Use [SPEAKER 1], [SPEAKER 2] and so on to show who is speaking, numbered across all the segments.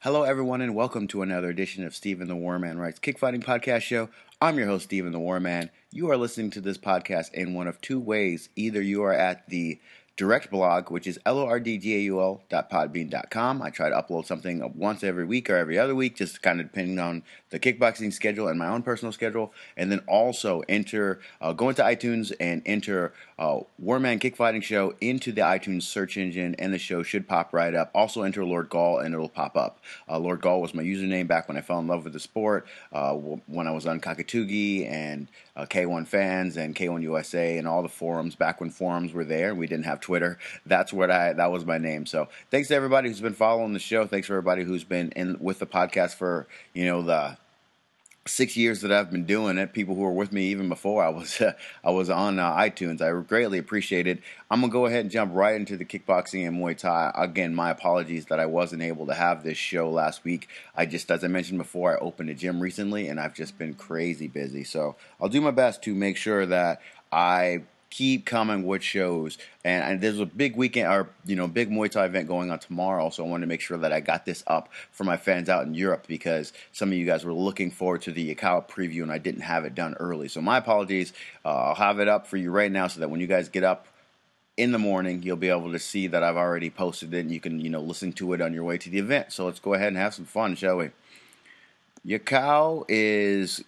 [SPEAKER 1] Hello, everyone, and welcome to another edition of Stephen the Warman Writes Kickfighting Podcast Show. I'm your host, Stephen the Warman. You are listening to this podcast in one of two ways. Either you are at the direct blog, which is lordgaul.podbean.com. I try to upload something once every week or every other week, just kind of depending on the kickboxing schedule and my own personal schedule. And then also go into iTunes and enter Warman Kickfighting Show into the iTunes search engine, and the show should pop right up. Also enter Lord Gaul, and it'll pop up. Lord Gaul was my username back when I fell in love with the sport, when I was on Kakatugi and K1 Fans and K1 USA and all the forums, back when forums were there. We didn't have Twitter. That was my name. So thanks to everybody who's been following the show. Thanks for everybody who's been in with the podcast for, the 6 years that I've been doing it. People who were with me even before I was on iTunes. I greatly appreciate it. I'm going to go ahead and jump right into the kickboxing and Muay Thai. Again, my apologies that I wasn't able to have this show last week. As I mentioned before, I opened a gym recently, and I've just been crazy busy. So I'll do my best to make sure that I keep coming with shows, and there's a big weekend or big Muay Thai event going on tomorrow, so I wanted to make sure that I got this up for my fans out in Europe, because some of you guys were looking forward to the Yakai preview and I didn't have it done early. So my apologies. I'll have it up for you right now so that when you guys get up in the morning, you'll be able to see that I've already posted it, and you can listen to it on your way to the event. So let's go ahead and have some fun, shall we? Yakai is...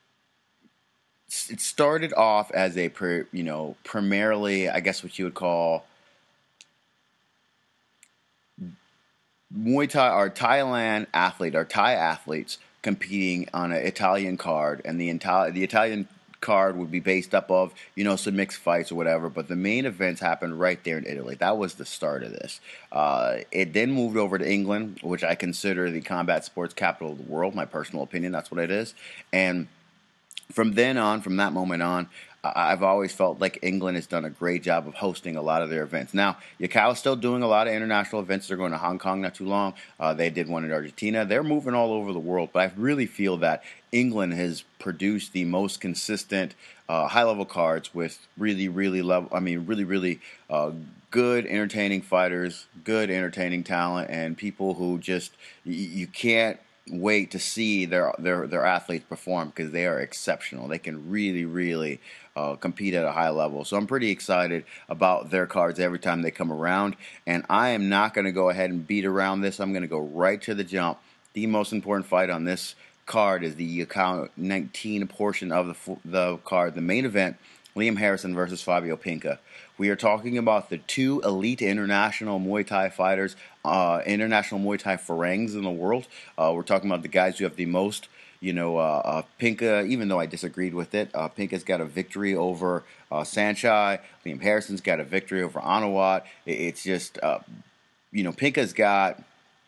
[SPEAKER 1] It started off as a, primarily, I guess what you would call Muay Thai or Thai athletes competing on an Italian card, and the Italian card would be based up of, some mixed fights or whatever, but the main events happened right there in Italy. That was the start of this. It then moved over to England, which I consider the combat sports capital of the world, my personal opinion, that's what it is, and from that moment on, I've always felt like England has done a great job of hosting a lot of their events. Now, Yakai is still doing a lot of international events. They're going to Hong Kong not too long. They did one in Argentina. They're moving all over the world, but I really feel that England has produced the most consistent high-level cards with really good, entertaining fighters, good, entertaining talent, and people who just you can't wait to see their athletes perform, because they are exceptional. They can really compete at a high level. So I'm pretty excited about their cards every time they come around. And I am not going to go ahead and beat around this. I'm going to go right to the jump. The most important fight on this card is the Yakai 19 portion of the card, the main event. Liam Harrison versus Fabio Pinca. We are talking about the two elite international Muay Thai fighters, international Muay Thai Farangs in the world. We're talking about the guys who have the most, Pinca, even though I disagreed with it, Pinca's got a victory over Sanchai. Liam Harrison's got a victory over Anawat. It's just, Pinca's got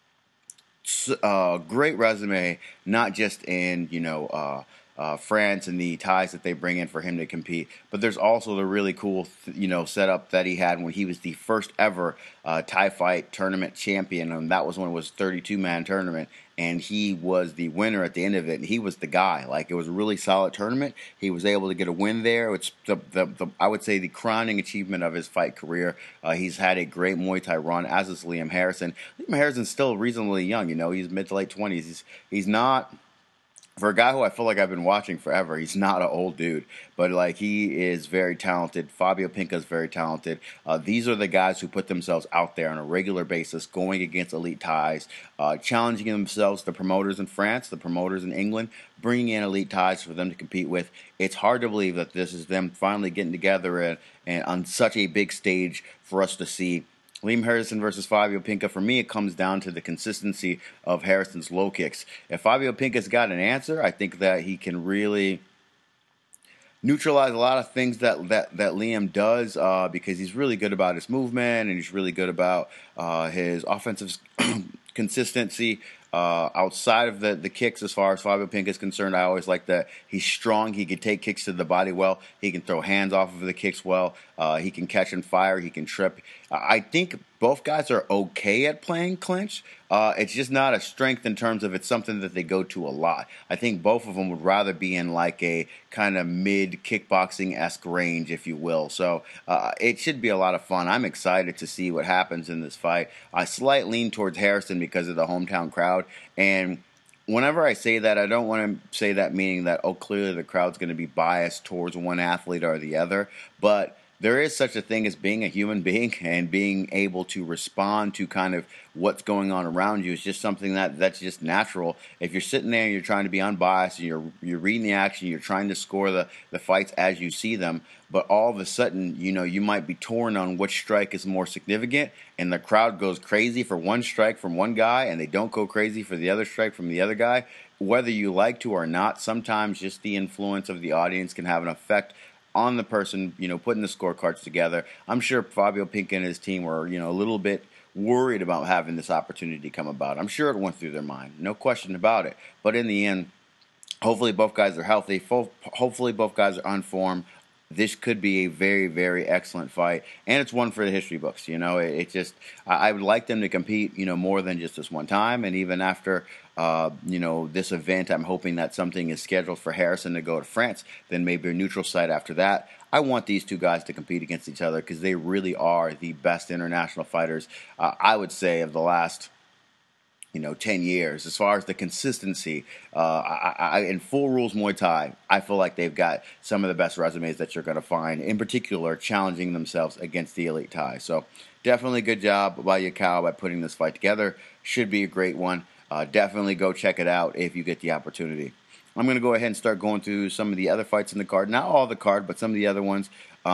[SPEAKER 1] a great resume, not just in, France and the ties that they bring in for him to compete, but there's also the really cool, setup that he had when he was the first ever Thai fight tournament champion, and that was when it was a 32-man tournament, and he was the winner at the end of it, and he was the guy. Like, it was a really solid tournament. He was able to get a win there. It's I would say the crowning achievement of his fight career. He's had a great Muay Thai run, as is Liam Harrison. Liam Harrison's still reasonably young. He's mid to late 20s. He's not. For a guy who I feel like I've been watching forever, he's not an old dude, but he is very talented. Fabio Pinca is very talented. These are the guys who put themselves out there on a regular basis, going against elite Thais, challenging themselves, the promoters in France, the promoters in England, bringing in elite Thais for them to compete with. It's hard to believe that this is them finally getting together and on such a big stage for us to see. Liam Harrison versus Fabio Pinca, for me, it comes down to the consistency of Harrison's low kicks. If Fabio Pinca's got an answer, I think that he can really neutralize a lot of things that Liam does, because he's really good about his movement, and he's really good about his offensive consistency. Outside of the kicks, as far as Fabio Pinca is concerned, I always like that he's strong. He can take kicks to the body well. He can throw hands off of the kicks well. He can catch and fire. He can trip. I think both guys are okay at playing clinch. It's just not a strength in terms of it's something that they go to a lot. I think both of them would rather be in like a kind of mid kickboxing-esque range, if you will. So it should be a lot of fun. I'm excited to see what happens in this fight. I slight lean towards Harrison because of the hometown crowd. And whenever I say that, I don't want to say that meaning that, oh, clearly the crowd's going to be biased towards one athlete or the other. But there is such a thing as being a human being and being able to respond to kind of what's going on around you. It's just something that's just natural. If you're sitting there and you're trying to be unbiased and you're reading the action, you're trying to score the fights as you see them, but all of a sudden, you might be torn on which strike is more significant, and the crowd goes crazy for one strike from one guy and they don't go crazy for the other strike from the other guy. Whether you like to or not, sometimes just the influence of the audience can have an effect on the person, putting the scorecards together. I'm sure Fabio Pinca and his team were, a little bit worried about having this opportunity come about. I'm sure it went through their mind, no question about it. But in the end, hopefully both guys are healthy. Hopefully both guys are on form. This could be a very, very excellent fight, and it's one for the history books. I would like them to compete, more than just this one time, and even after, this event, I'm hoping that something is scheduled for Harrison to go to France, then maybe a neutral site after that. I want these two guys to compete against each other because they really are the best international fighters, I would say, of the last 10 years. As far as the consistency, in Full Rules Muay Thai, I feel like they've got some of the best resumes that you're going to find, in particular challenging themselves against the elite Thai. So definitely good job by Yakao by putting this fight together. Should be a great one. Definitely go check it out if you get the opportunity. I'm going to go ahead and start going through some of the other fights in the card. Not all the card, but some of the other ones.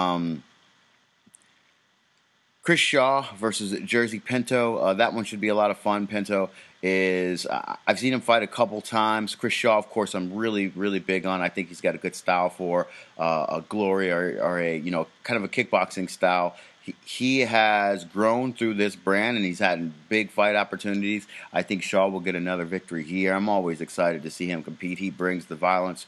[SPEAKER 1] Chris Shaw versus Jerzy Pinto. That one should be a lot of fun. Pinto is, I've seen him fight a couple times. Chris Shaw, of course, I'm really, really big on. I think he's got a good style for a glory or a, kind of a kickboxing style. He has grown through this brand, and he's had big fight opportunities. I think Shaw will get another victory here. I'm always excited to see him compete. He brings the violence.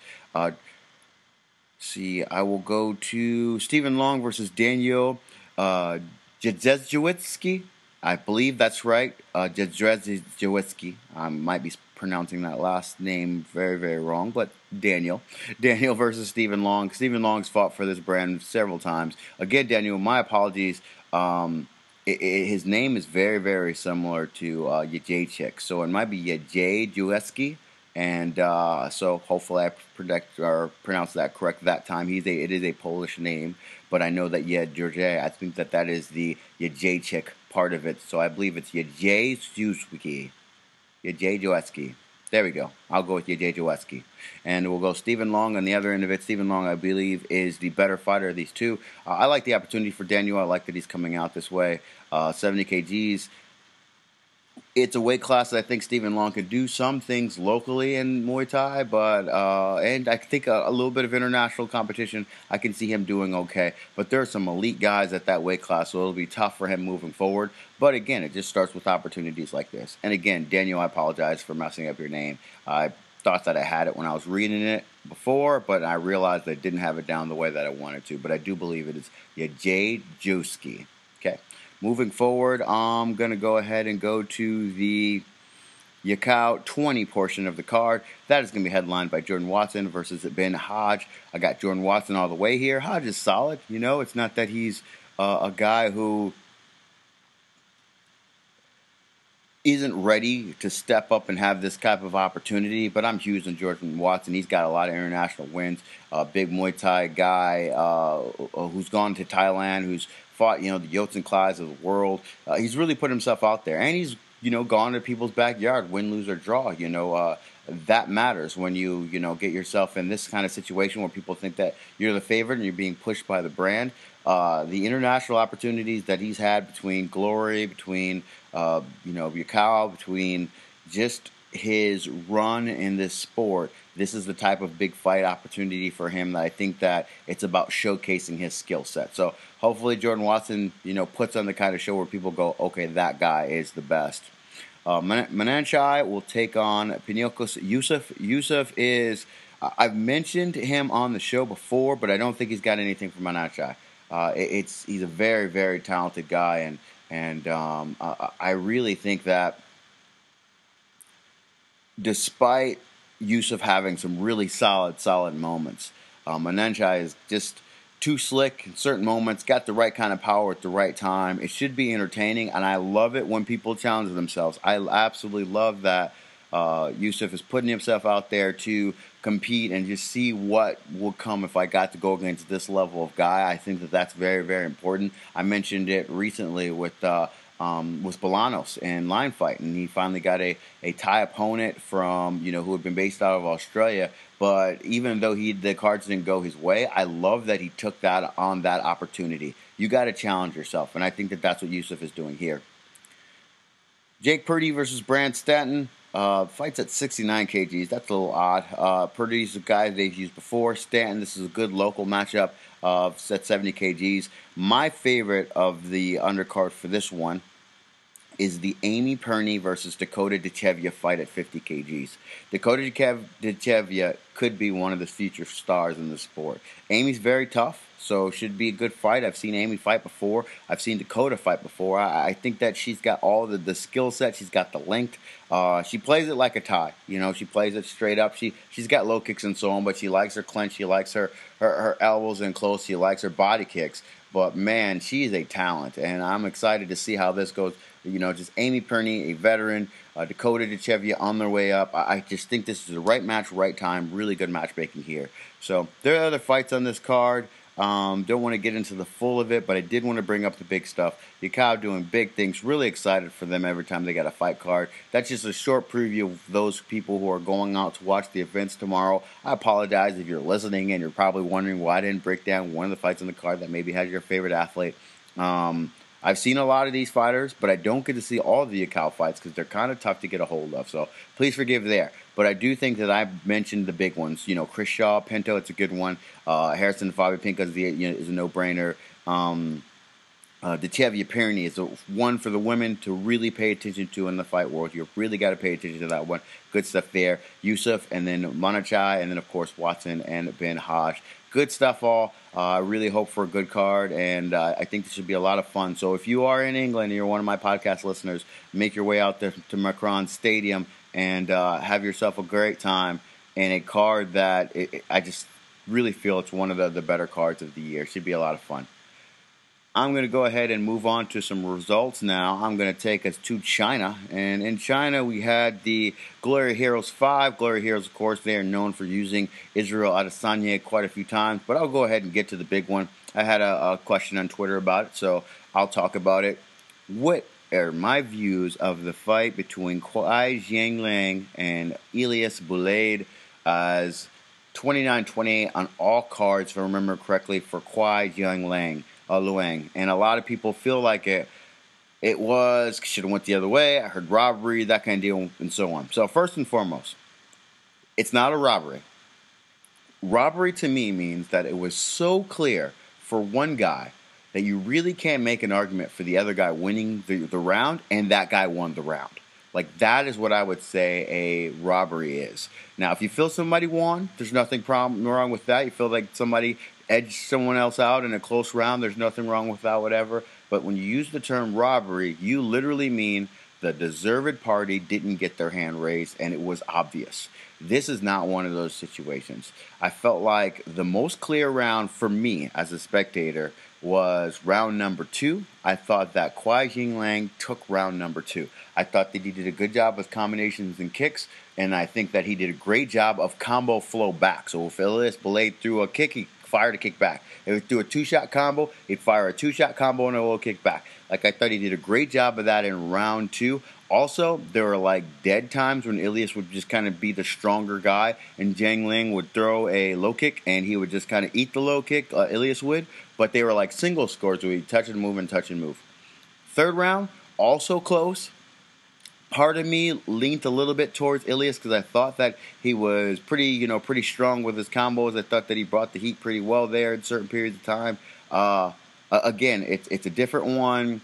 [SPEAKER 1] I will go to Stephen Long versus Daniel Jedzewski. I believe that's right. Jedzewski. I might be pronouncing that last name very, very wrong, but Daniel. Daniel versus Stephen Long. Stephen Long's fought for this brand several times. Again, Daniel, my apologies. His name is very, very similar to Jacek, so it might be Jedzewski. And so hopefully I pronounce that correct that time. It is a Polish name, but I know that George. I think that is the Jacek part of it. So I believe it's Jedzewski. Jedzewski. There we go. I'll go with Jedzewski. And we'll go Stephen Long on the other end of it. Stephen Long, I believe, is the better fighter of these two. I like the opportunity for Daniel. I like that he's coming out this way. 70 kgs. It's a weight class that I think Stephen Long could do some things locally in Muay Thai, but and I think a little bit of international competition, I can see him doing okay. But there are some elite guys at that weight class, so it'll be tough for him moving forward. But again, it just starts with opportunities like this. And again, Daniel, I apologize for messing up your name. I thought that I had it when I was reading it before, but I realized I didn't have it down the way that I wanted to. But I do believe it is Jedzewski. Okay. Moving forward, I'm going to go ahead and go to the Yakao 20 portion of the card. That is going to be headlined by Jordan Watson versus Ben Hodge. I got Jordan Watson all the way here. Hodge is solid. It's not that he's a guy who isn't ready to step up and have this type of opportunity, but I'm huge on Jordan Watson. He's got a lot of international wins. Big Muay Thai guy who's gone to Thailand, who's fought, the Yotes and Clydes of the world. He's really put himself out there, and he's, gone to people's backyard, win, lose, or draw. That matters when you, get yourself in this kind of situation where people think that you're the favorite and you're being pushed by the brand. The international opportunities that he's had between Glory, between, Yakao, between just his run in this sport, this is the type of big fight opportunity for him that I think that it's about showcasing his skill set. So hopefully Jordan Watson, puts on the kind of show where people go, okay, that guy is the best. Mananchai will take on Pinocos Yusuf. Yusuf is, I've mentioned him on the show before, but I don't think he's got anything for Mananchai. He's a very, very talented guy, And I really think that despite Yusuf having some really solid moments, Manenchai is just too slick in certain moments, got the right kind of power at the right time. It should be entertaining, and I love it when people challenge themselves. I absolutely love that Yusuf is putting himself out there to compete and just see what will come if I got to go against this level of guy. I think that that's very important. I mentioned it recently with Bolanos in Line Fight, and he finally got a Thai opponent from who had been based out of Australia. But even though the cards didn't go his way, I love that he took that opportunity. You got to challenge yourself, and I think that that's what Yusuf is doing here. Jake Purdy versus Brand Stanton. Fights at 69 kgs. That's a little odd. Purdy's a guy they've used before. Stanton, this is a good local matchup at 70 kgs. My favorite of the undercard for this one is the Amy Perney versus Dakota Dechevia fight at 50 kgs. Dakota Dechevia could be one of the future stars in the sport. Amy's very tough, so it should be a good fight. I've seen Amy fight before. I've seen Dakota fight before. I think that she's got all the skill set. She's got the length. She plays it like a Thai. She plays it straight up. She's got low kicks and so on, but she likes her clinch. She likes her elbows in close. She likes her body kicks. But, man, she is a talent, and I'm excited to see how this goes. Just Amy Perney, a veteran, Dakota Dechevia on their way up. I just think this is the right match, right time. Really good matchmaking here. So there are other fights on this card. Don't want to get into the full of it, but I did want to bring up the big stuff. Yukao doing big things. Really excited for them every time they got a fight card. That's just a short preview of those people who are going out to watch the events tomorrow. I apologize if you're listening and you're probably wondering why I didn't break down one of the fights on the card that maybe has your favorite athlete. I've seen a lot of these fighters, but I don't get to see all of the Yukao fights because they're kind of tough to get a hold of. So please forgive there. But I do think that I mentioned the big ones. Chris Shaw, Pinto, it's a good one. Harrison Fabi Pinto is a no-brainer. Dechevia Perney is one for the women to really pay attention to in the fight world. You really got to pay attention to that one. Good stuff there. Yusuf, and then Manenchai, and then, of course, Watson and Ben Hodge. Good stuff all. I really hope for a good card, and I think this should be a lot of fun. So if you are in England and you're one of my podcast listeners, make your way out there to Macron Stadium and have yourself a great time in a card that I just really feel it's one of the better cards of the year. It should be a lot of fun. I'm going to go ahead and move on to some results now. I'm going to take us to China. And in China, we had the Glory Heroes 5. Glory Heroes, of course, they are known for using Israel Adesanya quite a few times. But I'll go ahead and get to the big one. I had a question on Twitter about it, so I'll talk about it. What are my views of the fight between Kwai Jiangling and Elias Boulade as 29-28 on all cards, if I remember correctly, for Kwai Jiangling? Luang, and a lot of people feel like it should have went the other way. I heard robbery, that kind of deal, and so on. So first and foremost, it's not a robbery. Robbery to me means that it was so clear for one guy that you really can't make an argument for the other guy winning the round, and that guy won the round. Like, that is what I would say a robbery is. Now, if you feel somebody won, there's nothing wrong with that. You feel like somebody edged someone else out in a close round, there's nothing wrong with that, whatever. But when you use the term robbery, you literally mean the deserved party didn't get their hand raised, and it was obvious. This is not one of those situations. I felt like the most clear round for me as a spectator was round number 2. I thought that Kwai Jiangling took round number 2. I thought that he did a good job with combinations and kicks, and I think that he did a great job of combo flow back. So if Elias Boulade threw a kick, he fired a kick back. If he threw a 2-shot combo, he'd fire a 2-shot combo and a little kick back. Like, I thought he did a great job of that in round 2. Also, there were like dead times when Elias would just kind of be the stronger guy, and Jiangling would throw a low kick, and he would just kind of eat the low kick, Elias would. But they were like single scores where he'd touch and move and touch and move. Third round, also close. Part of me leaned a little bit towards Elias because I thought that he was pretty strong with his combos. I thought that he brought the heat pretty well there in certain periods of time. Again, it's a different one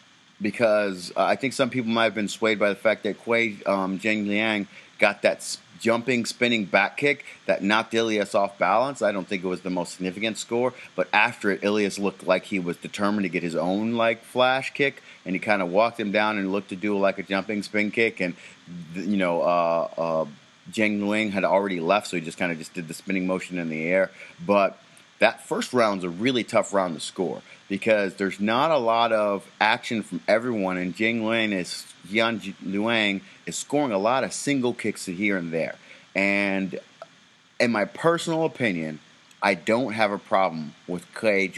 [SPEAKER 1] because I think some people might have been swayed by the fact that Kwai Jiangling got that jumping, spinning back kick that knocked Ilias off balance. I don't think it was the most significant score, but after it, Ilias looked like he was determined to get his own like flash kick, and he kind of walked him down and looked to do like a jumping spin kick, and Zheng Luang had already left, so he just kind of just did the spinning motion in the air. But that first round's a really tough round to score because there's not a lot of action from everyone, and Jian Luang is scoring a lot of single kicks here and there. And in my personal opinion, I don't have a problem with Kwai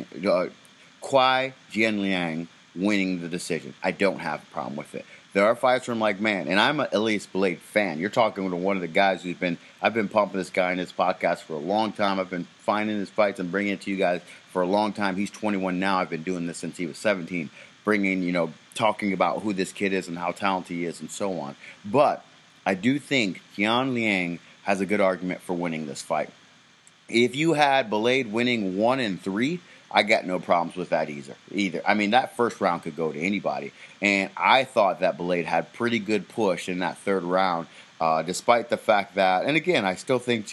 [SPEAKER 1] Jianliang winning the decision. I don't have a problem with it. There are fights where I'm like, man, and I'm an Ilias Blade fan. You're talking to one of the guys I've been pumping this guy in this podcast for a long time. I've been finding his fights and bringing it to you guys for a long time. He's 21 now. I've been doing this since he was 17, talking about who this kid is and how talented he is and so on. But I do think Jian Liang has a good argument for winning this fight. If you had Blade winning 1 and 3, I got no problems with that either. I mean, that first round could go to anybody. And I thought that Blade had pretty good push in that third round, despite the fact that, and again, I still think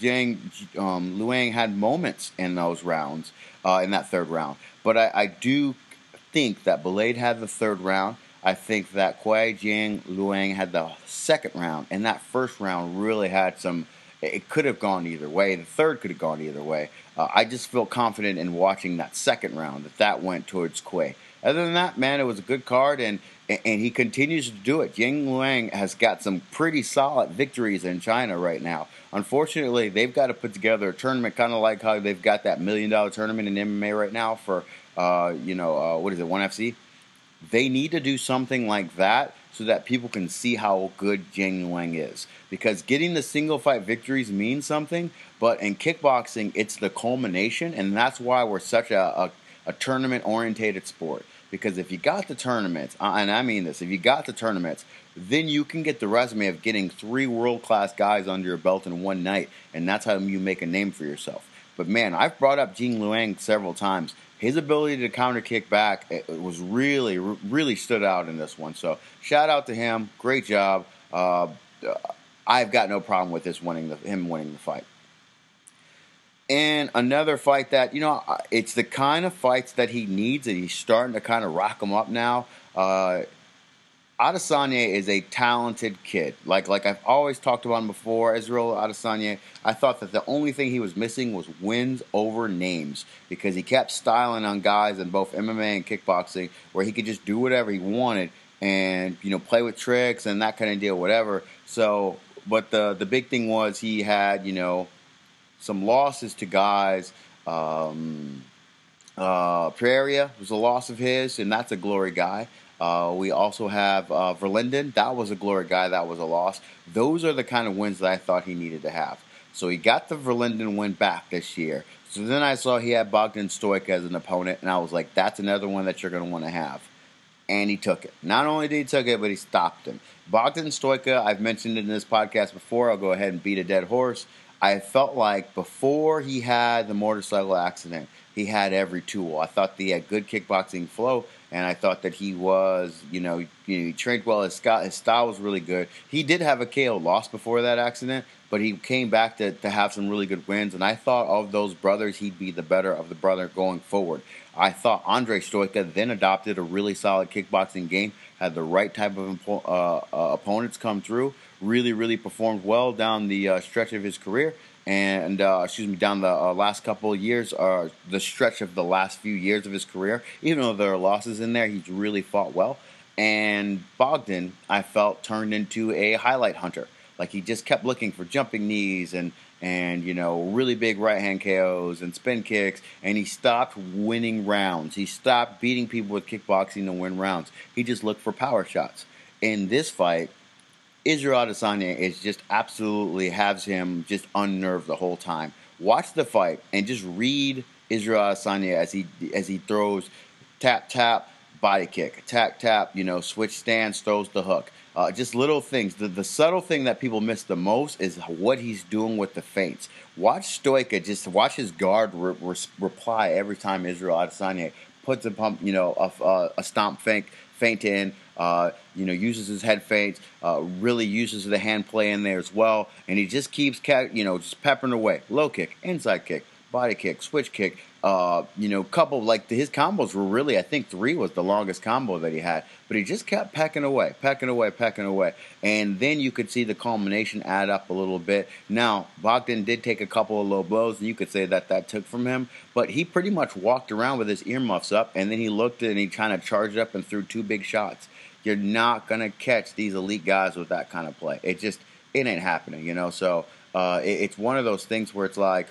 [SPEAKER 1] Luang had moments in those rounds, in that third round. But I do think that Blade had the third round. I think that Kwai Jiang Luang had the second round. And that first round really had some... It could have gone either way. The third could have gone either way. I just feel confident in watching that second round that went towards Kwai. Other than that, man, it was a good card, and he continues to do it. Jiang Luang has got some pretty solid victories in China right now. Unfortunately, they've got to put together a tournament, kind of like how they've got that $1 million tournament in MMA right now for, what is it, ONE FC? They need to do something like that so that people can see how good Jiang Luang is. Because getting the single fight victories means something, but in kickboxing, it's the culmination, and that's why we're such a tournament-orientated sport. Because if you got the tournaments, and I mean this, if you got the tournaments, then you can get the resume of getting 3 world-class guys under your belt in one night, and that's how you make a name for yourself. But man, I've brought up Jiang Luang several times. His ability to counter kick back, it was really, really stood out in this one. So shout out to him. Great job. I've got no problem with him winning the fight. And another fight that, it's the kind of fights that he needs, and he's starting to kind of rock him up now. Adesanya is a talented kid. Like I've always talked about him before, Israel Adesanya. I thought that the only thing he was missing was wins over names, because he kept styling on guys in both MMA and kickboxing where he could just do whatever he wanted and, play with tricks and that kind of deal, whatever. So, but the big thing was he had, some losses to guys. Pereira was a loss of his, and that's a glory guy. We also have Verlinden. That was a glory guy. That was a loss. Those are the kind of wins that I thought he needed to have. So he got the Verlinden win back this year. So then I saw he had Bogdan Stoica as an opponent, and I was like, that's another one that you're going to want to have. And he took it. Not only did he take it, but he stopped him. Bogdan Stoica, I've mentioned it in this podcast before. I'll go ahead and beat a dead horse. I felt like before he had the motorcycle accident, he had every tool. I thought that he had good kickboxing flow, and I thought that he was, he trained well. His style was really good. He did have a KO loss before that accident, but he came back to have some really good wins, and I thought of those brothers, he'd be the better of the brother going forward. I thought Andre Stoica then adopted a really solid kickboxing game, had the right type of opponents come through, really, really performed well down the stretch of his career, and down the last couple of years, the stretch of the last few years of his career. Even though there are losses in there, he's really fought well. And Bogdan, I felt, turned into a highlight hunter. Like, he just kept looking for jumping knees and really big right-hand KOs and spin kicks, and he stopped winning rounds. He stopped beating people with kickboxing to win rounds. He just looked for power shots. In this fight, Israel Adesanya is just absolutely has him just unnerved the whole time. Watch the fight and just read Israel Adesanya as he throws tap, tap, body kick, tap, tap, switch stance, throws the hook. Just little things. The subtle thing that people miss the most is what he's doing with the feints. Watch Stoica, just watch his guard reply every time Israel Adesanya puts a pump, a stomp feint in, Uses his head feints, really uses the hand play in there as well, and he just keeps, just peppering away. Low kick, inside kick, body kick, switch kick. Couple like his combos were really, I think 3 was the longest combo that he had, but he just kept pecking away, and then you could see the culmination add up a little bit. Now Bogdan did take a couple of low blows, and you could say that took from him, but he pretty much walked around with his earmuffs up, and then he looked at it and he kind of charged up and threw 2 big shots. You're not gonna catch these elite guys with that kind of play. It ain't happening, So it's one of those things where it's like,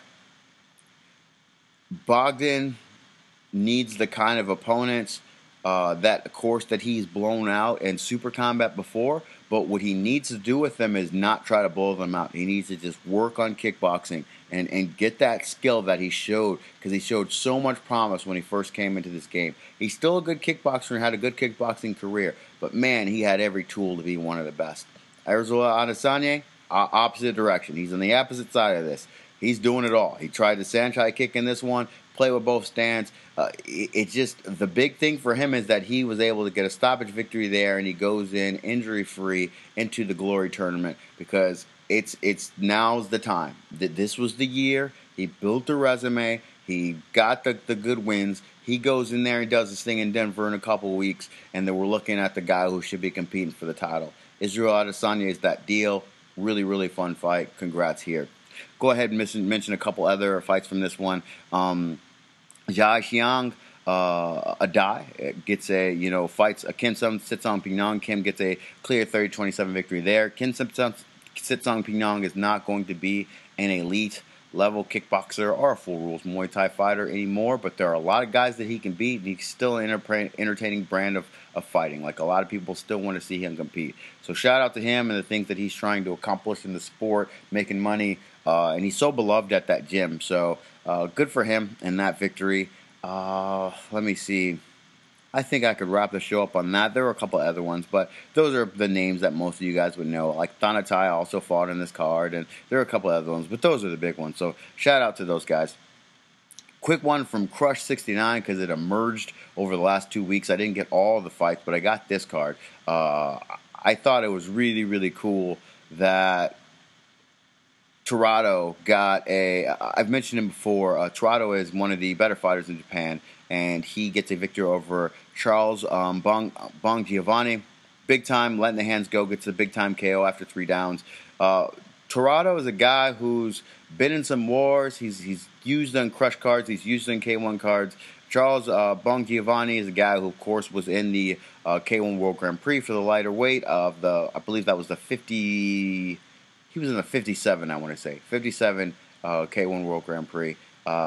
[SPEAKER 1] Bogdan needs the kind of opponents that, of course, that he's blown out in Super Combat before, but what he needs to do with them is not try to blow them out. He needs to just work on kickboxing and get that skill that he showed, because he showed so much promise when he first came into this game. He's still a good kickboxer and had a good kickboxing career, but man, he had every tool to be one of the best. Aristotle Adesanya, opposite direction. He's on the opposite side of this. He's doing it all. He tried the Saenchai kick in this one, play with both stands. It's just the big thing for him is that he was able to get a stoppage victory there, and he goes in injury-free into the Glory tournament, because it's now's the time. This was the year. He built a resume. He got the good wins. He goes in there and does this thing in Denver in a couple of weeks, and then we're looking at the guy who should be competing for the title. Israel Adesanya is that deal. Really, really fun fight. Congrats here. Go ahead and mention a couple other fights from this one. Jia Xiang, Adai gets fights Kim Sitsong Pingnong. Kim gets a clear 30-27 victory there. Kim Sitsong Pingnong is not going to be an elite level kickboxer or a full rules Muay Thai fighter anymore, but there are a lot of guys that he can beat, and he's still an entertaining brand of fighting. Like, a lot of people still want to see him compete. So shout out to him and the things that he's trying to accomplish in the sport, making money, and he's so beloved at that gym. So good for him in that victory. Let me see. I think I could wrap the show up on that. There were a couple other ones, but those are the names that most of you guys would know. Like Thanatai also fought in this card, and there are a couple other ones, but those are the big ones. So shout out to those guys. Quick one from Crush 69, because it emerged over the last 2 weeks. I didn't get all the fights, but I got this card. I thought it was really, really cool that Tirado got I've mentioned him before. Tirado is one of the better fighters in Japan, and he gets a victory over Charles Bong Giovanni. Big time, letting the hands go, gets a big time KO after 3 downs. Tirado is a guy who's been in some wars. He's used on Crush cards. He's used on K1 cards. Charles Bong Giovanni is a guy who, of course, was in the K1 World Grand Prix for the lighter weight of I believe that was the 50. He was in the 57, I want to say. 57 K1 World Grand Prix.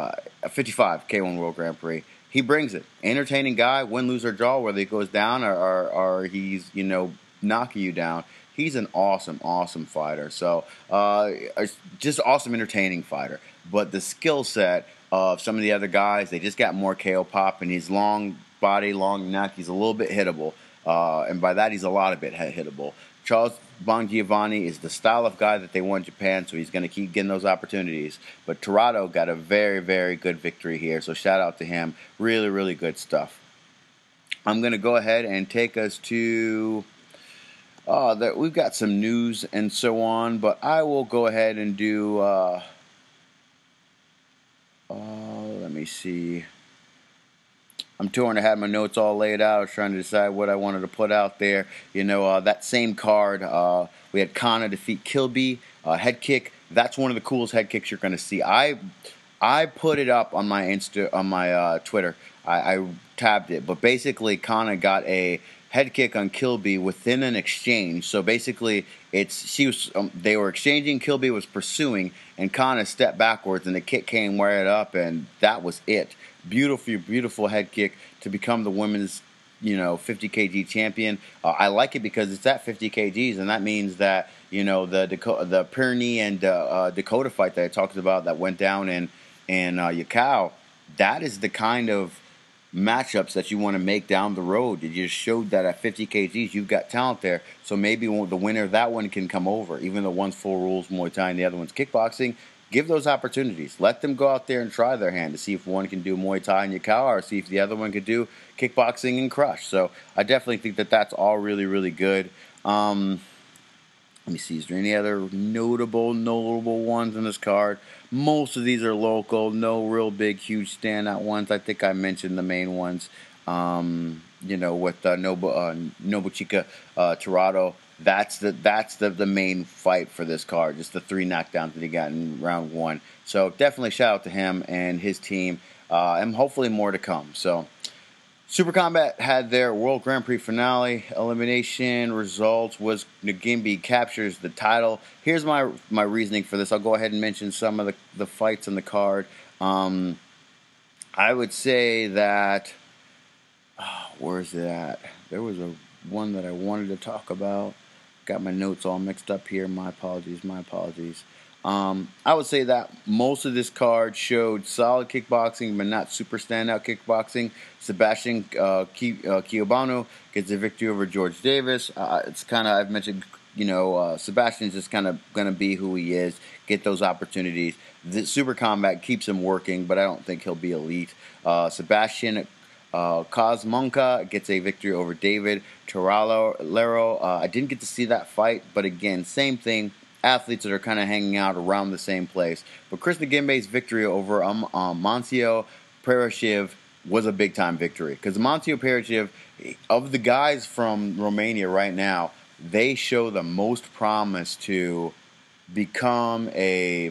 [SPEAKER 1] 55 K1 World Grand Prix. He brings it. Entertaining guy, win, lose, or draw, whether he goes down or he's, knocking you down. He's an awesome, awesome fighter. So, just awesome, entertaining fighter. But the skill set of some of the other guys, they just got more KO pop, and he's long body, long neck. He's a little bit hittable. And by that, he's a lot of bit hittable. Charles Bong Giovanni is the style of guy that they want in Japan, so he's going to keep getting those opportunities. But Tirado got a very, very good victory here, so shout out to him. Really, really good stuff. I'm going to go ahead and take us to... we've got some news and so on, but I will go ahead and do... let me see... I'm touring. I had my notes all laid out. I was trying to decide what I wanted to put out there. That same card, we had Kana defeat Kilby, head kick. That's one of the coolest head kicks you're going to see. I put it up on my Twitter. I tabbed it, but basically Kana got a head kick on Kilby within an exchange. So basically, they were exchanging. Kilby was pursuing, and Kana stepped backwards, and the kick came right up, and that was it. Beautiful, beautiful head kick to become the women's, 50 kg champion. I like it because it's at 50 kgs, and that means that the Pyrenees and Dakota fight that I talked about that went down in Yukao. That is the kind of matchups that you want to make down the road. You just showed that at 50 kgs you've got talent there, so maybe the winner of that one can come over. Even though one's full rules Muay Thai and the other one's kickboxing, give those opportunities. Let them go out there and try their hand to see if one can do Muay Thai and Yakai, or see if the other one could do kickboxing and crush. So I definitely think that that's all really, really good. Let me see, is there any other notable ones in this card? Most of these are local, no real big, huge standout ones. I think I mentioned the main ones. With Nobuchika Tirado. That's the main fight for this card. Just the 3 knockdowns that he got in round 1. So definitely shout out to him and his team, and hopefully more to come. So Super Combat had their World Grand Prix finale. Elimination results was Ngimbi captures the title. Here's my reasoning for this. I'll go ahead and mention some of the fights on the card. I would say that... where's it at? There was one that I wanted to talk about. Got my notes all mixed up here. My apologies. I would say that most of this card showed solid kickboxing, but not super standout kickboxing. Sebastian Kiobano gets a victory over George Davis. It's kind of, I've mentioned, Sebastian's just kind of going to be who he is, get those opportunities. The Super Combat keeps him working, but I don't think he'll be elite. Sebastian Kosmonka gets a victory over David Toralero. I didn't get to see that fight, but again, same thing. Athletes that are kind of hanging out around the same place. But Chris Ngimbe's victory over Mancio Pereshev was a big-time victory. Because Mancio Pereshev, of the guys from Romania right now, they show the most promise to become a...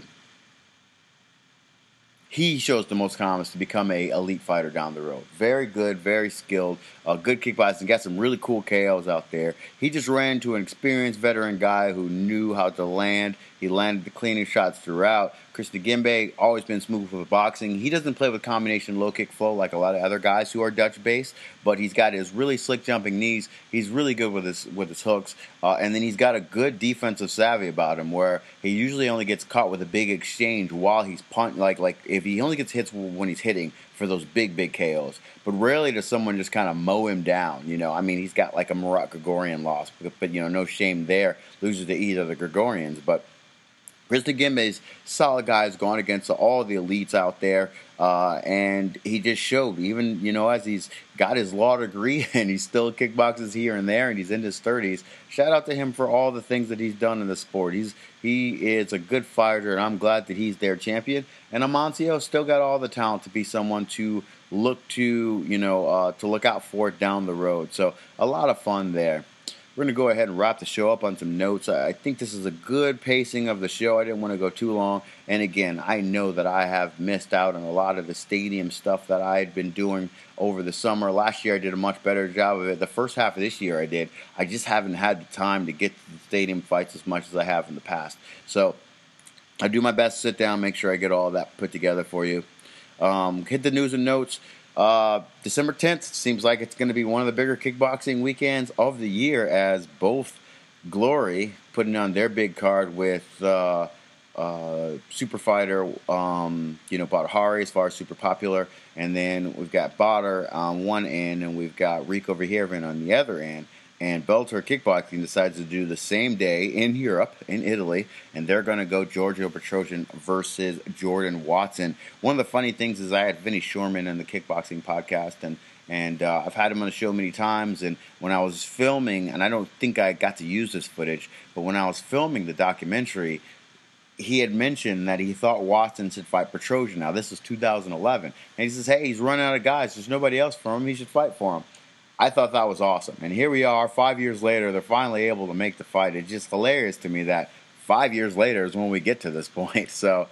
[SPEAKER 1] He shows the most promise to become a elite fighter down the road. Very good, very skilled, good kickboxing. Got some really cool KOs out there. He just ran into an experienced veteran guy who knew how to land. He landed the cleaning shots throughout. Chris Ngimbe, always been smooth with boxing. He doesn't play with combination low kick flow like a lot of other guys who are Dutch-based, but he's got his really slick jumping knees. He's really good with his hooks, and then he's got a good defensive savvy about him, where he usually only gets caught with a big exchange while he's punting. Like if he only gets hits when he's hitting for those big KOs, but rarely does someone just kind of mow him down. He's got like a Murat Grigorian loss, but no shame there. Loses to either of the Grigorians, but Chris Ngimbe's solid guys going against all the elites out there, and he just showed, even, as he's got his law degree and he still kickboxes here and there, and he's in his 30s, shout out to him for all the things that he's done in the sport. He is a good fighter, and I'm glad that he's their champion. And Amancio still got all the talent to be someone to look to, to look out for down the road. So a lot of fun there. We're going to go ahead and wrap the show up on some notes. I think this is a good pacing of the show. I didn't want to go too long. And again, I know that I have missed out on a lot of the stadium stuff that I had been doing over the summer. Last year I did a much better job of it. The first half of this year I did. I just haven't had the time to get to the stadium fights as much as I have in the past. So I do my best to sit down, make sure I get all that put together for you. Hit the news and notes. December 10th seems like it's going to be one of the bigger kickboxing weekends of the year, as both Glory putting on their big card with super fighter, Badr Hari as far as super popular, and then we've got Badr on one end, and we've got Rico Verhoeven on the other end. And Bellator Kickboxing decides to do the same day in Europe, in Italy, and they're going to go Giorgio Petrosian versus Jordan Watson. One of the funny things is I had Vinny Shorman in the kickboxing podcast, and I've had him on the show many times, and when I was filming, and I don't think I got to use this footage, but when I was filming the documentary, he had mentioned that he thought Watson should fight Petrosian. Now, this is 2011, and he says, hey, he's running out of guys. There's nobody else for him. He should fight for him. I thought that was awesome. And here we are, 5 years later, they're finally able to make the fight. It's just hilarious to me that 5 years later is when we get to this point. So,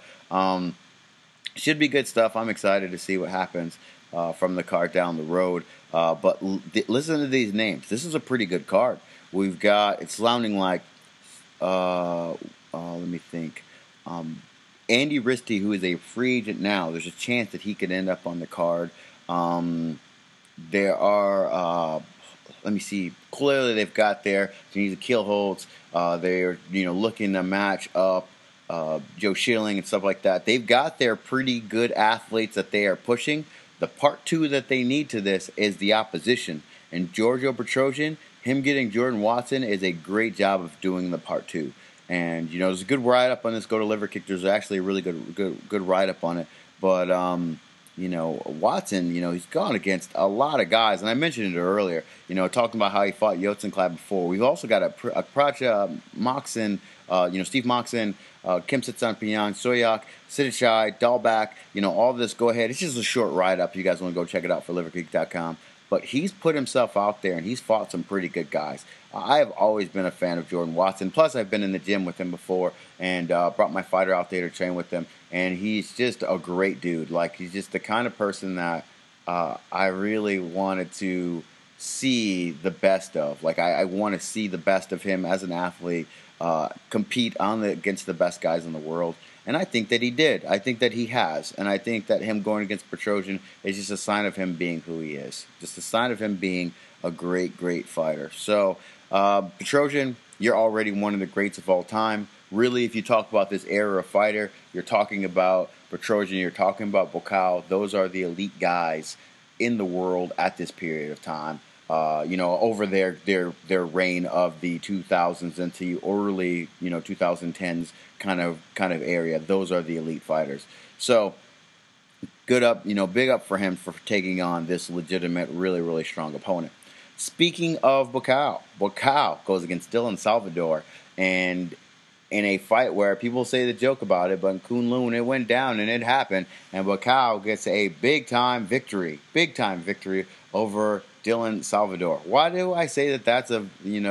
[SPEAKER 1] should be good stuff. I'm excited to see what happens from the card down the road. But listen to these names. This is a pretty good card. We've got, it's sounding like, let me think. Andy Risty, who is a free agent now, there's a chance that he could end up on the card. There are, let me see, clearly they've got their Denise Kielholtz. They're, looking to match up Joe Schilling and stuff like that. They've got their pretty good athletes that they are pushing. The part two that they need to this is the opposition. And Giorgio Petrosian, him getting Jordan Watson is a great job of doing the part two. And there's a good write up on this. Go to Liver Kick. There's actually a really good write up on it. But Watson, he's gone against a lot of guys, and I mentioned it earlier. Talking about how he fought Yotsenklad before. We've also got a Pracha Moxon, Steve Moxon, Kim Sitsan-Pyang, Soyak, Sidichai, Dahlback. All this. Go ahead. It's just a short write up. You guys want to go check it out for livercreek.com. But he's put himself out there, and he's fought some pretty good guys. I have always been a fan of Jordan Watson. Plus, I've been in the gym with him before and brought my fighter out there to train with him. And he's just a great dude. Like, he's just the kind of person that I really wanted to see the best of. Like, I want to see the best of him as an athlete compete against the best guys in the world. And I think that he did. I think that he has. And I think that him going against Petrosian is just a sign of him being who he is. Just a sign of him being a great, great fighter. So, Petrosian, you're already one of the greats of all time. Really, if you talk about this era of fighter, you're talking about Petrosian, you're talking about Buakaw. Those are the elite guys in the world at this period of time. Over their reign of the 2000s into early 2010s kind of area. Those are the elite fighters. So big up for him for taking on this legitimate, really, really strong opponent. Speaking of Buakaw goes against Dylan Salvador, and in a fight where people say the joke about it, but in Kunlun it went down and it happened, and Buakaw gets a big time victory over Dylan Salvador. Why do I say that that's a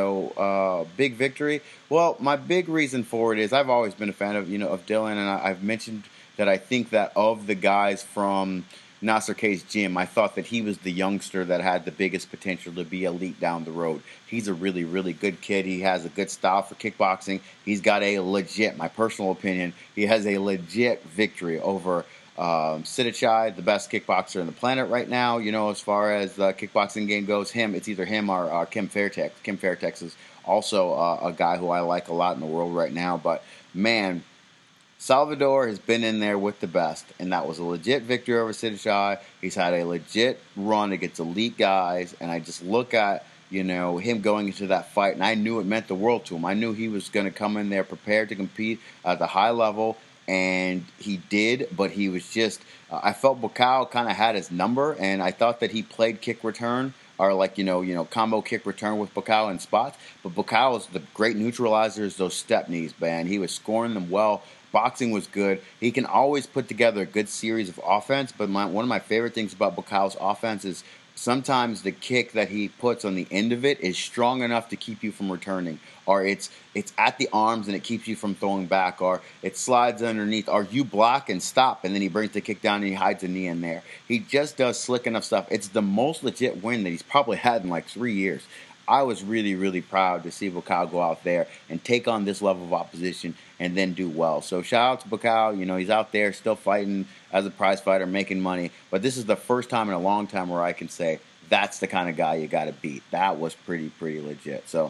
[SPEAKER 1] big victory? Well, my big reason for it is I've always been a fan of Dylan, and I've mentioned that I think that of the guys from Nasser K's gym, I thought that he was the youngster that had the biggest potential to be elite down the road. He's a really, really good kid. He has a good style for kickboxing. He's got my personal opinion, he has a legit victory over Sidichai, the best kickboxer on the planet right now. As far as the kickboxing game goes, it's either him or Kim Fairtex. Kim Fairtex is also a guy who I like a lot in the world right now. But man, Salvador has been in there with the best, and that was a legit victory over Sidichai. He's had a legit run against elite guys, and I just look at him going into that fight, and I knew it meant the world to him. I knew he was going to come in there prepared to compete at the high level, and he did, but he was just I felt Buakaw kind of had his number, and I thought that he played kick return or combo kick return with Buakaw in spots, but Buakaw was the great neutralizers, those step knees, man. He was scoring them well. Boxing was good. He can always put together a good series of offense, but one of my favorite things about Buakaw's offense is sometimes the kick that he puts on the end of it is strong enough to keep you from returning, or it's at the arms and it keeps you from throwing back, or it slides underneath, or you block and stop, and then he brings the kick down and he hides a knee in there. He just does slick enough stuff. It's the most legit win that he's probably had in like 3 years. I was really, really proud to see Buakaw go out there and take on this level of opposition and then do well. So shout out to Buakaw. He's out there still fighting as a prize fighter, making money. But this is the first time in a long time where I can say that's the kind of guy you got to beat. That was pretty legit. So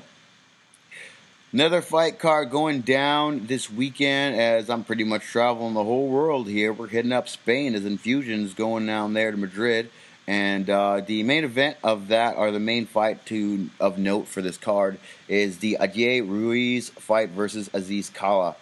[SPEAKER 1] another fight card going down this weekend as I'm pretty much traveling the whole world here. We're hitting up Spain as Infusion's going down there to Madrid. And the main event of that, or the main fight of note for this card, is the Adje Ruiz fight versus Aziz Kala.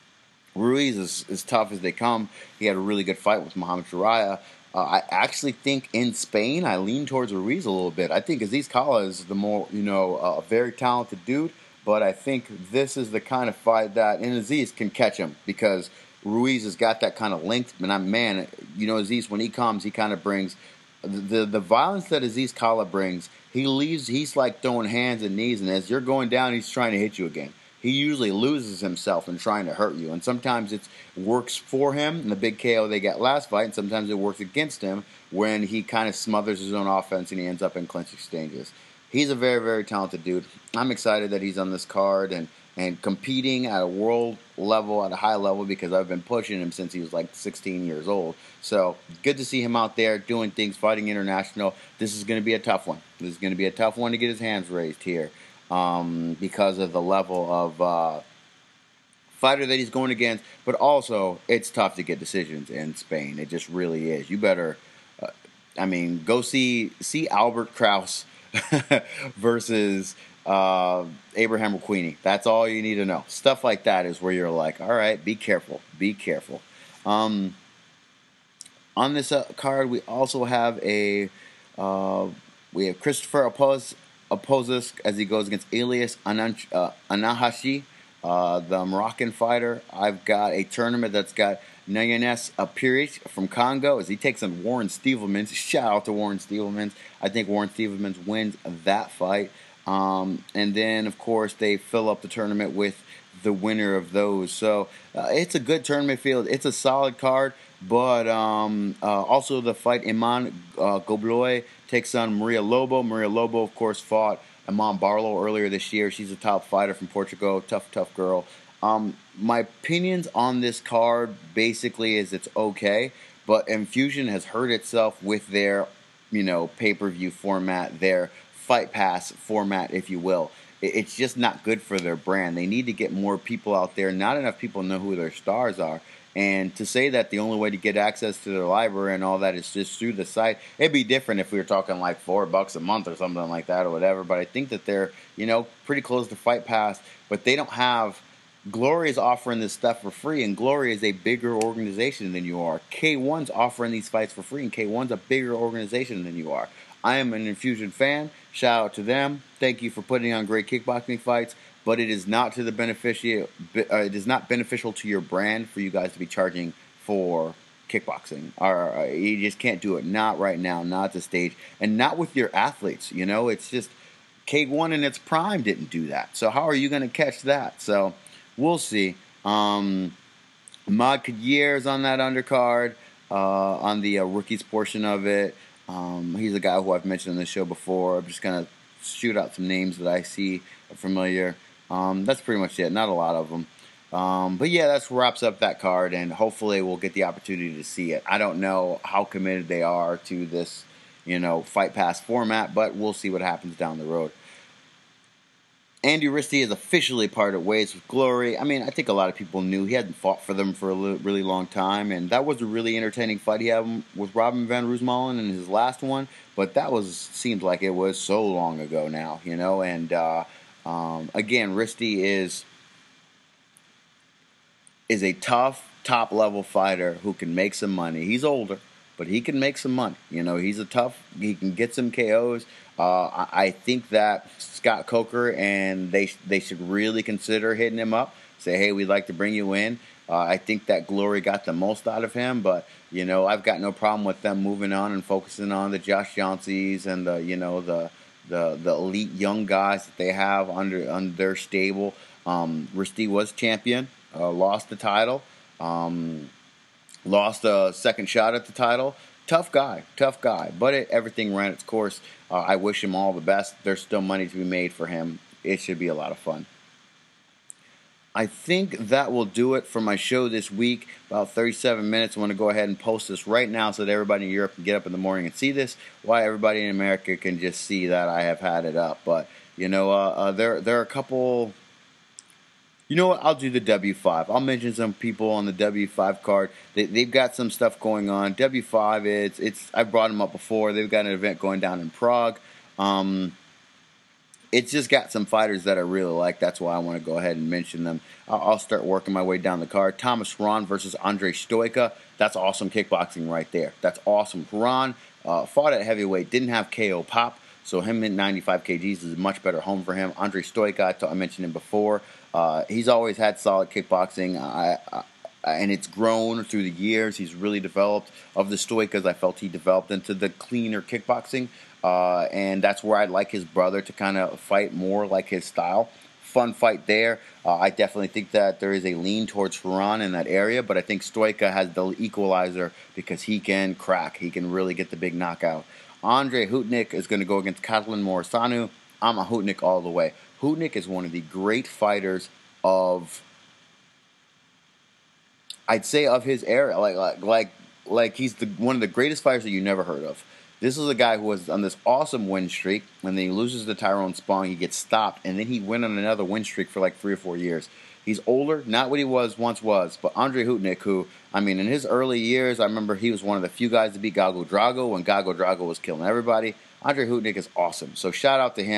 [SPEAKER 1] Ruiz is as tough as they come. He had a really good fight with Muhammad Shariah. I actually think in Spain, I lean towards Ruiz a little bit. I think Aziz Kala is the more, a very talented dude. But I think this is the kind of fight that, and Aziz can catch him because Ruiz has got that kind of length. And Aziz, when he comes, he kind of brings the violence that Aziz Kala brings. He's like throwing hands and knees, and as you're going down, he's trying to hit you again. He usually loses himself in trying to hurt you, and sometimes it works for him in the big KO they got last fight, and sometimes it works against him when he kind of smothers his own offense and he ends up in clinch exchanges. He's a very, very talented dude. I'm excited that he's on this card and competing at a world level, at a high level, because I've been pushing him since he was like 16 years old. So good to see him out there doing things, fighting international. This is going to be a tough one. This is going to be a tough one to get his hands raised here because of the level of fighter that he's going against. But also, it's tough to get decisions in Spain. It just really is. You better, go see Albert Kraus versus Abraham Raquini. That's all you need to know. Stuff like that is where you're like, all right, be careful, be careful. On this card, we also have we have Christopher Opozis as he goes against Elias Anahashi, the Moroccan fighter. I've got a tournament that's got Nayanes Apirich from Congo as he takes on Warren Stievelmans. Shout out to Warren Stievelmans. I think Warren Stievelmans wins that fight. And then, of course, they fill up the tournament with the winner of those. So it's a good tournament field. It's a solid card. But also the fight, Iman Gobloy takes on Maria Lobo. Maria Lobo, of course, fought Iman Barlow earlier this year. She's a top fighter from Portugal. Tough girl. My opinions on this card basically is it's okay. But Infusion has hurt itself with their, pay-per-view format, their Fight Pass format, if you will. It's just not good for their brand. They need to get more people out there. Not enough people know who their stars are. And to say that the only way to get access to their library and all that is just through the site, it'd be different if we were talking like $4 a month or something like that or whatever. But I think that they're, pretty close to Fight Pass. But they don't have... Glory is offering this stuff for free, and Glory is a bigger organization than you are. K1's offering these fights for free, and K1's a bigger organization than you are. I am an Infusion fan. Shout out to them. Thank you for putting on great kickboxing fights. But it is not it is not beneficial to your brand for you guys to be charging for kickboxing. Or you just can't do it. Not right now. Not at the stage, and not with your athletes. It's just K1 in its prime didn't do that. So how are you going to catch that? So we'll see. Ahmad Kadir is on that undercard on the rookies portion of it. He's a guy who I've mentioned on this show before. I'm just going to shoot out some names that I see familiar. That's pretty much it. Not a lot of them. But yeah, that wraps up that card, and hopefully we'll get the opportunity to see it. I don't know how committed they are to this, Fight Pass format, but we'll see what happens down the road. Andy Risty is officially parted ways with Glory. I mean, I think a lot of people knew he hadn't fought for them for a really long time, and that was a really entertaining fight he had with Robin van Roosmalen in his last one, but that seemed like it was so long ago now, and again, Risty is a tough, top-level fighter who can make some money. He's older, but he can make some money. He can get some KOs. I think that Scott Coker and they should really consider hitting him up. Say, hey, we'd like to bring you in. I think that Glory got the most out of him, but I've got no problem with them moving on and focusing on the Josh Johnsons and the elite young guys that they have under their stable. Risty was champion, lost the title, lost a second shot at the title. Tough guy, but everything ran its course. I wish him all the best. There's still money to be made for him. It should be a lot of fun. I think that will do it for my show this week. About 37 minutes. I want to go ahead and post this right now so that everybody in Europe can get up in the morning and see this. Why everybody in America can just see that I have had it up. But, there are a couple... You know what? I'll do the W5. I'll mention some people on the W5 card. They've got some stuff going on. W5, I brought them up before. They've got an event going down in Prague. It's just got some fighters that I really like. That's why I want to go ahead and mention them. I'll start working my way down the card. Thomas Ron versus Andre Stoica. That's awesome kickboxing right there. That's awesome. Ron fought at heavyweight, didn't have KO pop. So him at 95 kgs is a much better home for him. Andre Stoica, I mentioned him before. He's always had solid kickboxing, and it's grown through the years. He's really developed. Of the Stoicas, I felt he developed into the cleaner kickboxing, and that's where I'd like his brother to kind of fight more like his style. Fun fight there. I definitely think that there is a lean towards Ferran in that area, but I think Stoica has the equalizer because he can crack. He can really get the big knockout. Andre Hutnik is going to go against Catalin Morisanu. I'm a Hutnik all the way. Hutnik is one of the great fighters of, I'd say, of his era. Like he's one of the greatest fighters that you never heard of. This is a guy who was on this awesome win streak, and then he loses to Tyrone Spong. He gets stopped, and then he went on another win streak for like 3 or 4 years. He's older, not what he once was, but Andre Hutnik, who, I mean, in his early years, I remember he was one of the few guys to beat Gago Drago when Gago Drago was killing everybody. Andre Hutnik is awesome, so shout out to him.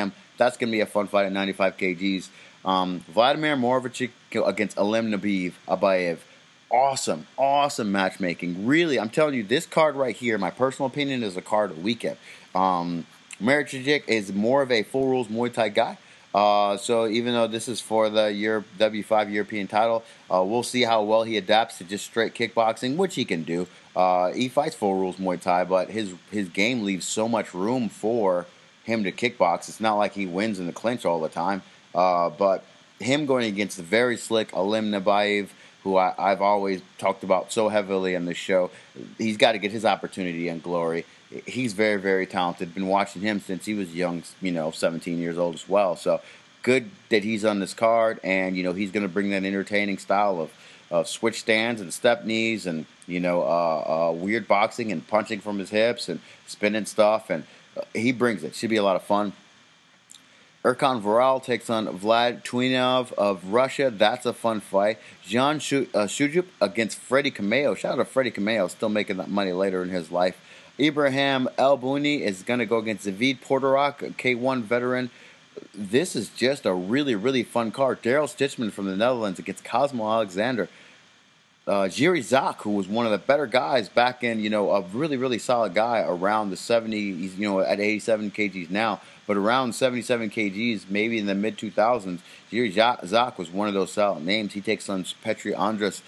[SPEAKER 1] that's going to be a fun fight at 95 kgs. Vladimir Moravchik against Alim Abayev. Awesome matchmaking. Really, I'm telling you, this card right here, my personal opinion, is a card of the weekend. Moravchik is more of a full rules Muay Thai guy. So even though this is for the W5 European title, we'll see how well he adapts to just straight kickboxing, which he can do. He fights full rules Muay Thai, but his game leaves so much room for him to kickbox. It's not like he wins in the clinch all the time. But him going against the very slick Alim Nabayev, who I've always talked about so heavily on this show, he's got to get his opportunity and glory. He's very, very talented. Been watching him since he was young, 17 years old as well. So good that he's on this card, and he's going to bring that entertaining style of switch stands and step knees, and weird boxing and punching from his hips and spinning stuff, and he brings it. Should be a lot of fun. Erkan Varal takes on Vlad Tuinov of Russia. That's a fun fight. Jan Shujup against Freddie Cameo. Shout out to Freddie Cameo, still making that money later in his life. Ibrahim El Bouni is going to go against David Porterak, a K1 veteran. This is just a really, really fun card. Daryl Stitchman from the Netherlands against Cosmo Alexander. Jiri Zak, who was one of the better guys back in, a really, really solid guy around the 70, he's, at 87 kgs now, but around 77 kgs, maybe in the mid-2000s, Jiri Zak was one of those solid names. He takes on Petri Andras.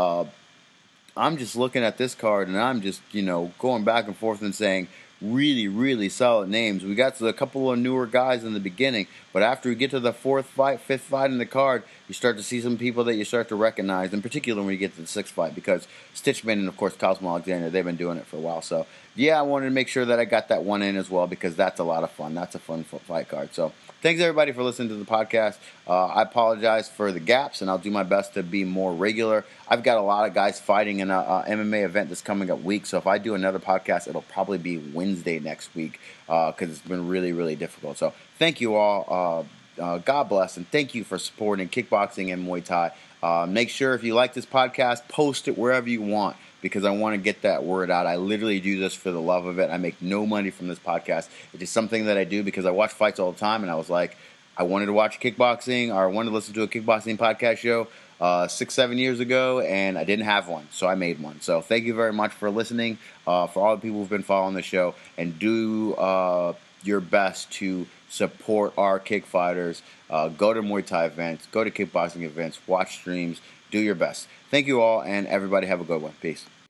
[SPEAKER 1] I'm just looking at this card, and I'm just, going back and forth and saying, really, really solid names. We got to a couple of newer guys in the beginning, but after we get to the fifth fight in the card, you start to see some people that you start to recognize, in particular when you get to the sixth fight, because Stitchman and, of course, Cosmo Alexander, they've been doing it for a while. So, yeah, I wanted to make sure that I got that one in as well, because that's a lot of fun. That's a fun fight card. So, thanks, everybody, for listening to the podcast. I apologize for the gaps, and I'll do my best to be more regular. I've got a lot of guys fighting in a MMA event this coming up week, so if I do another podcast, it'll probably be Wednesday next week, because it's been really, really difficult. So thank you all. God bless, and thank you for supporting kickboxing and Muay Thai. Make sure, if you like this podcast, post it wherever you want, because I want to get that word out. I literally do this for the love of it. I make no money from this podcast. It's just something that I do because I watch fights all the time, and I was like, I wanted to watch kickboxing, or I wanted to listen to a kickboxing podcast show 6-7 years ago, and I didn't have one, so I made one. So thank you very much for listening, for all the people who've been following the show, and do your best to support our kick fighters. Go to Muay Thai events, go to kickboxing events, watch streams, do your best. Thank you all, and everybody have a good one. Peace.